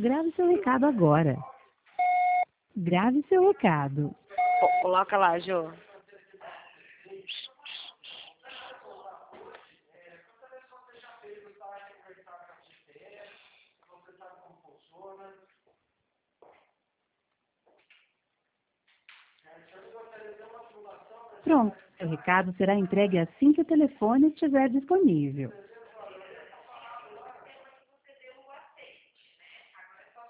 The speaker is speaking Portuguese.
Grave seu recado agora. Grave seu recado. Coloca lá, Jô. Pronto, seu recado será entregue assim que o telefone estiver disponível.